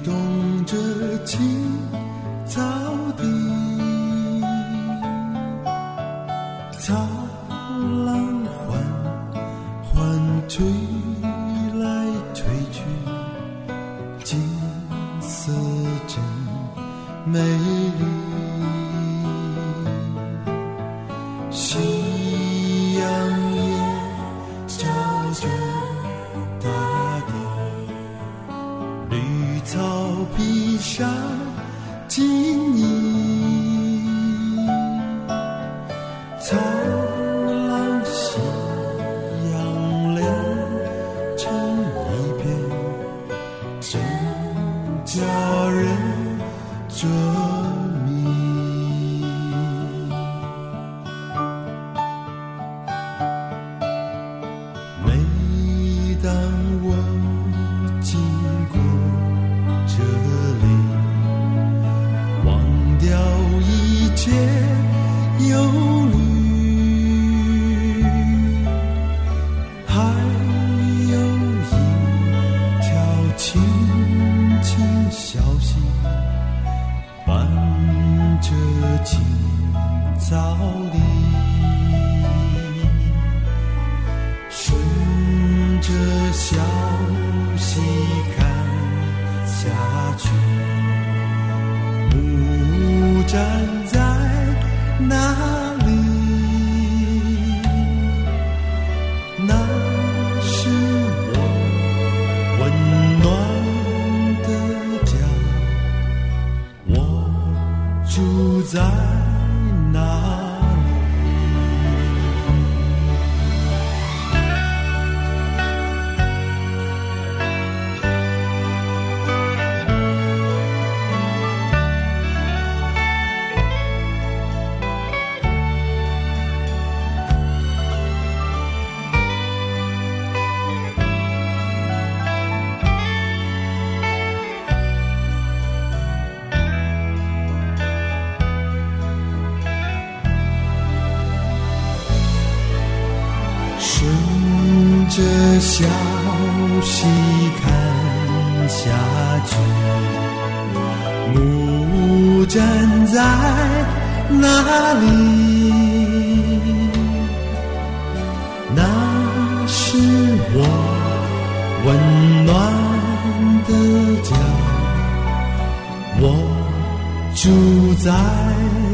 动着青草地，草浪缓缓吹来吹去，景色真美丽。夕阳也照着大地，绿草披上金衣，草浪夕阳连成一片，真叫人着迷。每当我经过这里，忘掉一切忧虑，还有一条清清小溪，伴着青草地，顺着小溪看下去，木站在那里，那是我温暖的家，我住在那里。顺着小溪看下去，木站在那里，那是我温暖的家，我住在